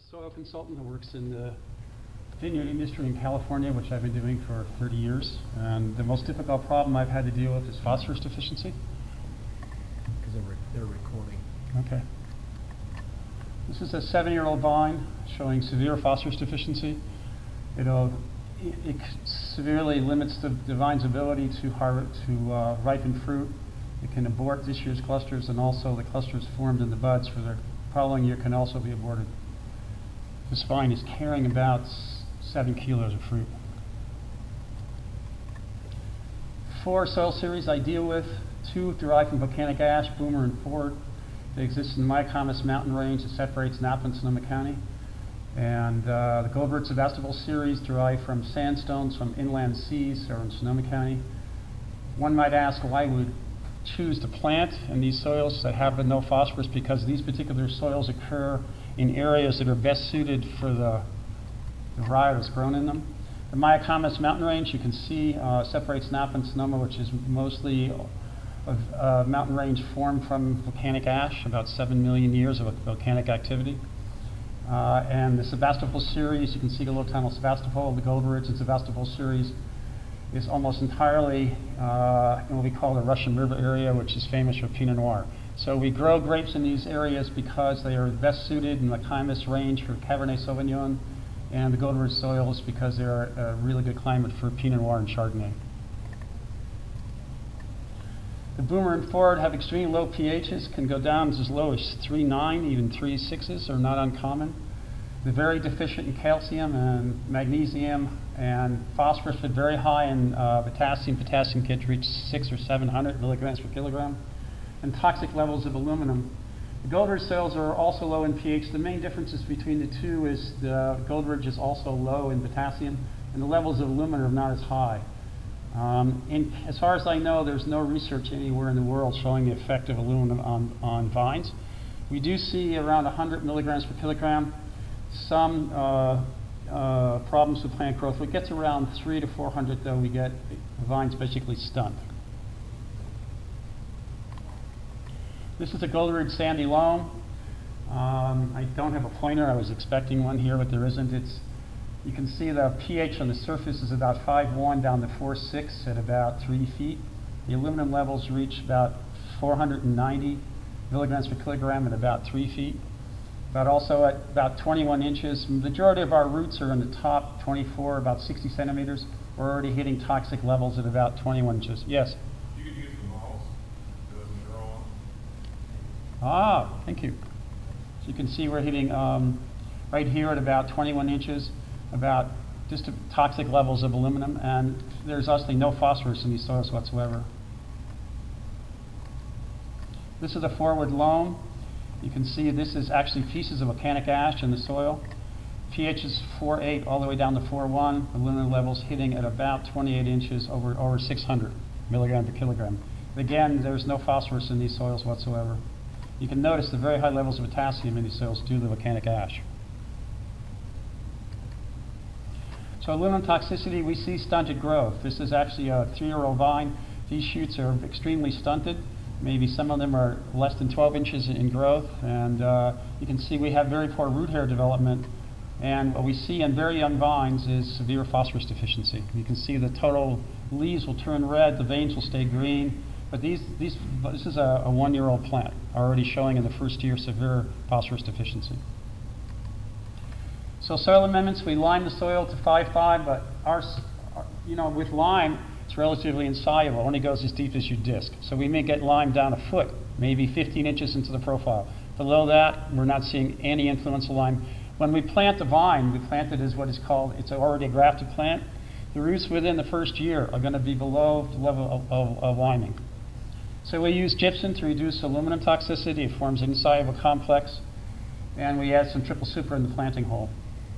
soil consultant who works in the vineyard industry in California, which I've been doing for 30 years. And the most difficult problem I've had to deal with is phosphorus deficiency. Because they're recording. Okay. This is a 7-year-old vine showing severe phosphorus deficiency. It severely limits the vine's ability to ripen fruit. It can abort this year's clusters, and also the clusters formed in the buds for the following year can also be aborted. This vine is carrying about 7 kilos of fruit. 4 soil series I deal with, 2 derived from volcanic ash, Boomer and Ford. They exist in the Mayacamas mountain range that separates Napa and Sonoma County. And the Goldberg Sebastopol series derived from sandstones from inland seas or in Sonoma County. One might ask why we would choose to plant in these soils that have no phosphorus, because these particular soils occur in areas that are best suited for the variety that's grown in them. The Mayacamas mountain range, you can see, separates Napa and Sonoma, which is mostly a mountain range formed from volcanic ash, about 7 million years of volcanic activity. And the Sebastopol series, you can see the low tunnel Sebastopol, the Goldberg and Sebastopol series is almost entirely in what we call the Russian River area, which is famous for Pinot Noir. So we grow grapes in these areas because they are best suited in the Mayacamas range for Cabernet Sauvignon, and the Goldberg soils because they're a really good climate for Pinot Noir and Chardonnay. The Boomer and Ford have extremely low pHs, can go down as low as 3.9, even 3.6s are not uncommon. They're very deficient in calcium and magnesium and phosphorus, but very high in potassium. Potassium can reach 600 or 700 milligrams per kilogram. And toxic levels of aluminum. The Goldberg soils are also low in pH. The main differences between the two is the Goldberg is also low in potassium, and the levels of aluminum are not as high. As far as I know, there's no research anywhere in the world showing the effect of aluminum on vines. We do see around 100 milligrams per kilogram. Some problems with plant growth. When it gets around 300 to 400, though, we get the vines basically stunned. This is a Goldberg sandy loam. I don't have a pointer. I was expecting one here, but there isn't. You can see the pH on the surface is about 5.1 down to 4.6 at about 3 feet. The aluminum levels reach about 490 milligrams per kilogram at about 3 feet. But also at about 21 inches. The majority of our roots are in the top 24, about 60 centimeters. We're already hitting toxic levels at about 21 inches. Yes? You could use the moss. It doesn't grow on. Ah, thank you. So you can see we're hitting right here at about 21 inches, about just toxic levels of aluminum, and there's actually no phosphorus in these soils whatsoever. This is a forward loam. You can see this is actually pieces of volcanic ash in the soil. pH is 4.8 all the way down to 4.1. Aluminum levels hitting at about 28 inches over 600 milligram per kilogram. Again, there's no phosphorus in these soils whatsoever. You can notice the very high levels of potassium in these soils due to the volcanic ash. So aluminum toxicity, we see stunted growth. This is actually a 3-year-old vine. These shoots are extremely stunted. Maybe some of them are less than 12 inches in growth, and you can see we have very poor root hair development, and what we see in very young vines is severe phosphorus deficiency. You can see the total leaves will turn red, the veins will stay green, but this is a 1-year-old plant already showing in the first year severe phosphorus deficiency. So soil amendments, we lime the soil to 5.5, but with lime, it's relatively insoluble. It only goes as deep as your disc. So we may get lime down a foot, maybe 15 inches into the profile. Below that, we're not seeing any influence of lime. When we plant the vine, we plant it as what is called, it's already a grafted plant. The roots within the first year are going to be below the level of liming. So we use gypsum to reduce aluminum toxicity. It forms an insoluble complex. And we add some triple super in the planting hole.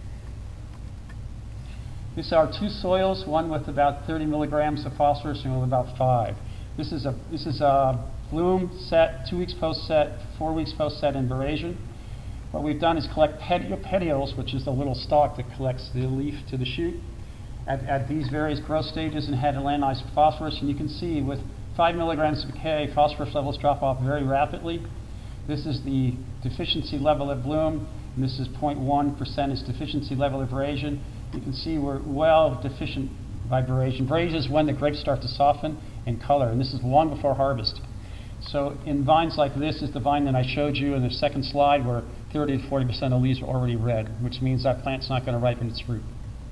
These are 2 soils, one with about 30 milligrams of phosphorus and one with about 5. This is a bloom set, 2 weeks post set, 4 weeks post set in Barasian. What we've done is collect petioles, which is the little stalk that collects the leaf to the shoot, at these various growth stages, and had landized phosphorus. And you can see with 5 milligrams of K, phosphorus levels drop off very rapidly. This is the deficiency level at bloom. and this is 0.1% is deficiency level of veraison. You can see we're well deficient by veraison. Veraison is when the grapes start to soften and color, and this is long before harvest. So in vines like this is the vine that I showed you in the second slide where 30 to 40% of the leaves are already red, which means that plant's not going to ripen its fruit.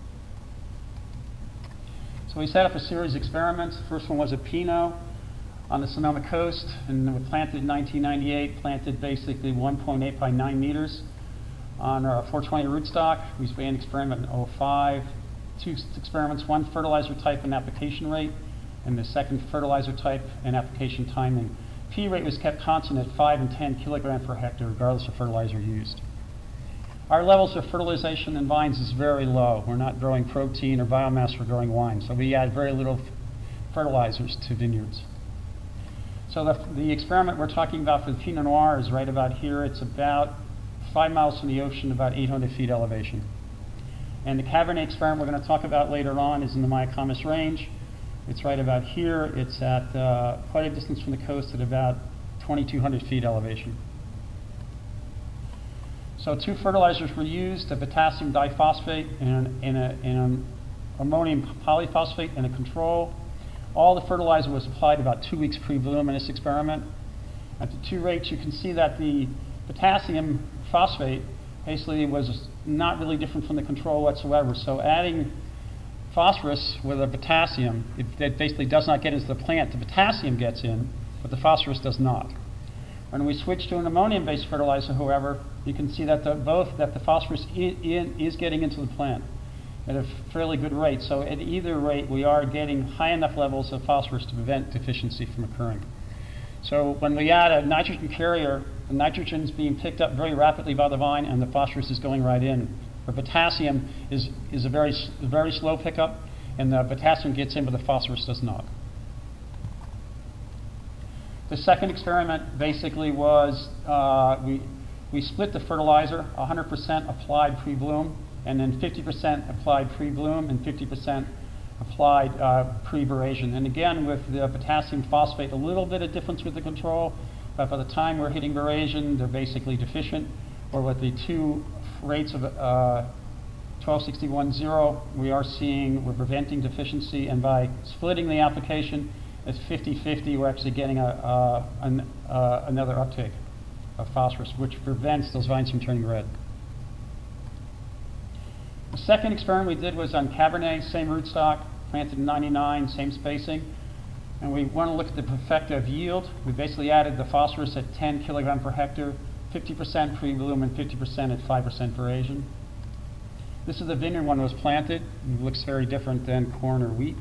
So we set up a series of experiments. The first one was a Pinot on the Sonoma coast, and we planted in 1998, planted basically 1.8 by 9 meters on our 420 rootstock. We began an experiment in 2005. Two experiments, one fertilizer type and application rate, and the second fertilizer type and application timing. P rate was kept constant at 5 and 10 kilogram per hectare, regardless of fertilizer used. Our levels of fertilization in vines is very low. We're not growing protein or biomass, we're growing wine. So we add very little fertilizers to vineyards. So the experiment we're talking about for the Pinot Noir is right about here. It's about 5 miles from the ocean, about 800 feet elevation. And the Cabernet experiment we're going to talk about later on is in the Mayacamas range. It's right about here. It's at quite a distance from the coast at about 2,200 feet elevation. So 2 fertilizers were used, a potassium diphosphate and an ammonium polyphosphate and a control. All the fertilizer was applied about 2 weeks pre-bloom in this experiment. At the 2 rates, you can see that the potassium phosphate basically was not really different from the control whatsoever. So adding phosphorus with a potassium, it basically does not get into the plant. The potassium gets in, but the phosphorus does not. When we switch to an ammonium-based fertilizer, however, you can see that the phosphorus is getting into the plant at a fairly good rate. So at either rate, we are getting high enough levels of phosphorus to prevent deficiency from occurring. So when we add a nitrogen carrier, the nitrogen is being picked up very rapidly by the vine, and the phosphorus is going right in. The potassium is a very slow pickup, and the potassium gets in, but the phosphorus does not. The second experiment basically was we split the fertilizer, 100% applied pre-bloom, and then 50% applied pre-bloom and 50% applied pre-veraison. And again, with the potassium phosphate, a little bit of difference with the control, but by the time we're hitting veraison, they're basically deficient. Or with the 2 rates of 1261.0, we're preventing deficiency, and by splitting the application at 50-50, we're actually getting another uptake of phosphorus, which prevents those vines from turning red. The second experiment we did was on Cabernet, same rootstock, planted in 99, same spacing. And we want to look at the perfecta of yield. We basically added the phosphorus at 10 kilogram per hectare, 50% pre-bloom and 50% at 5% veraison. This is the vineyard when it was planted. It looks very different than corn or wheat.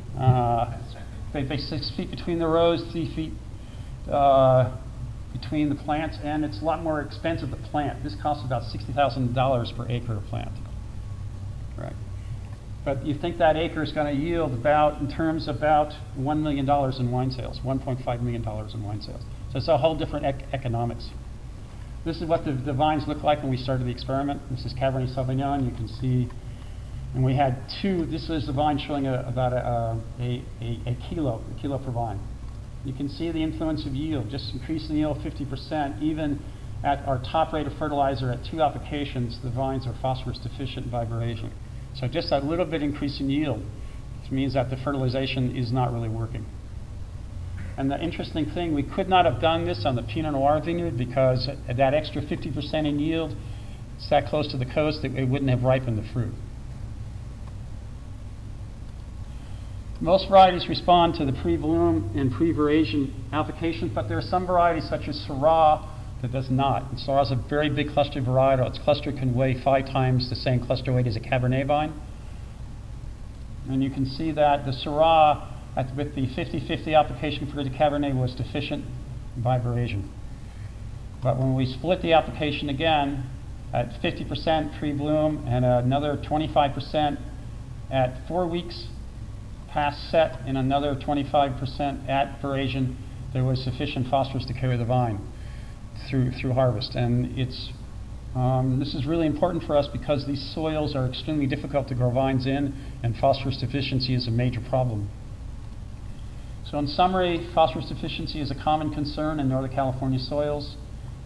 They 6 feet between the rows, 3 feet between the plants, and it's a lot more expensive to plant. This costs about $60,000 per acre of plant. Right. But you think that acre is going to yield about, in terms about $1 million in wine sales, $1.5 million in wine sales. So it's a whole different economics. This is what the vines look like when we started the experiment. This is Cabernet Sauvignon. You can see, and we had 2. This is the vine showing about a kilo per vine. You can see the influence of yield, just increasing the yield 50%. Even at our top rate of fertilizer at 2 applications, the vines are phosphorus deficient by veraison. So just that little bit increase in yield, which means that the fertilization is not really working. And the interesting thing, we could not have done this on the Pinot Noir vineyard because at that extra 50% in yield, it's that close to the coast that it wouldn't have ripened the fruit. Most varieties respond to the pre-bloom and pre-veraison applications, but there are some varieties such as Syrah that does not. And Syrah is a very big cluster varietal. Its cluster can weigh 5 times the same cluster weight as a Cabernet vine. And you can see that the Syrah, with the 50-50 application for the Cabernet, was deficient by veraison. But when we split the application again at 50% pre-bloom and another 25% at 4 weeks past set and another 25% at veraison, there was sufficient phosphorus to carry the vine through harvest. And it's this is really important for us because these soils are extremely difficult to grow vines in, and phosphorus deficiency is a major problem. So in summary, phosphorus deficiency is a common concern in Northern California soils.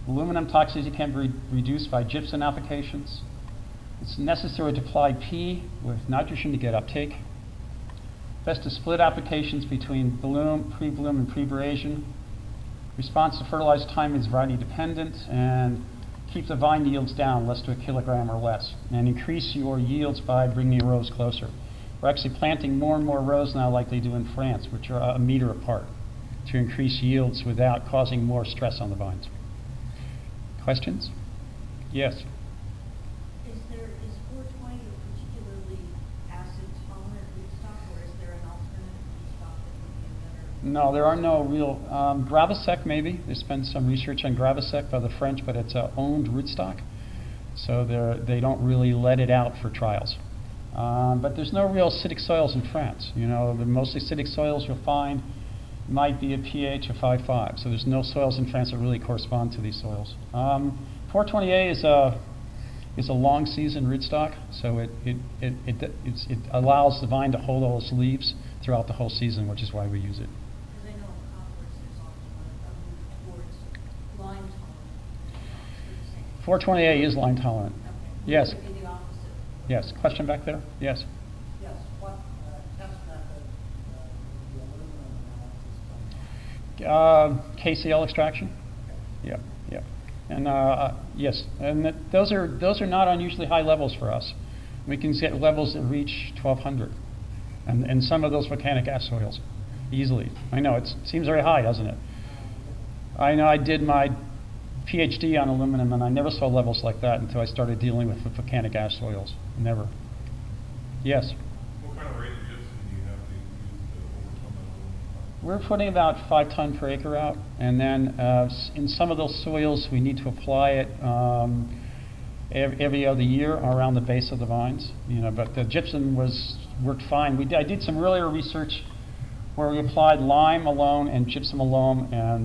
Aluminum toxicity can be reduced by gypsum applications. It's necessary to apply P with nitrogen to get uptake. Best to split applications between bloom, pre-bloom, and pre-abrasion. Response to fertilizer time is variety dependent, and keep the vine yields down, less to a kilogram or less, and increase your yields by bringing your rows closer. We're actually planting more and more rows now like they do in France, which are a meter apart, to increase yields without causing more stress on the vines. Questions? Yes? Is 420 a particularly acid tolerant rootstock, or is there an alternative rootstock that would be a better? No, there are no real. Gravasec, maybe. There's been some research on Gravasec by the French, but it's an owned rootstock, so they don't really let it out for trials. But there's no real acidic soils in France. You know, the most acidic soils you'll find might be a pH of 5.5. So there's no soils in France that really correspond to these soils. 420A is a long season rootstock, so it allows the vine to hold all its leaves throughout the whole season, which is why we use it. Because I know in compost there's often a move towards lime tolerant. 420A is lime tolerant. Okay. Yes. Would it be the opposite? Yes. Question back there? Yes. Yes, what test method the aluminum analysis done? KCl extraction. Yeah, yeah, and yes, and those are not unusually high levels for us. We can get levels that reach 1200, and some of those volcanic gas soils, easily. I know it seems very high, doesn't it? I know I did my PhD on aluminum, and I never saw levels like that until I started dealing with volcanic ash soils. Never. Yes? What kind of rate of gypsum do you have to use to overcome that aluminum? We're putting about 5 ton per acre out, and then in some of those soils we need to apply it every other year around the base of the vines. You know, but the gypsum worked fine. I did some earlier research where we applied lime alone and gypsum alone,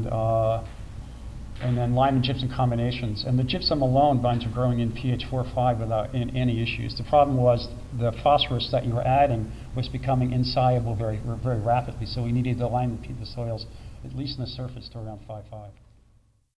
and then lime and gypsum combinations. And the gypsum alone vines are growing in pH 4 or 5 without any issues. The problem was the phosphorus that you were adding was becoming insoluble very rapidly, so we needed to line the soils, at least in the surface, to around 5.5.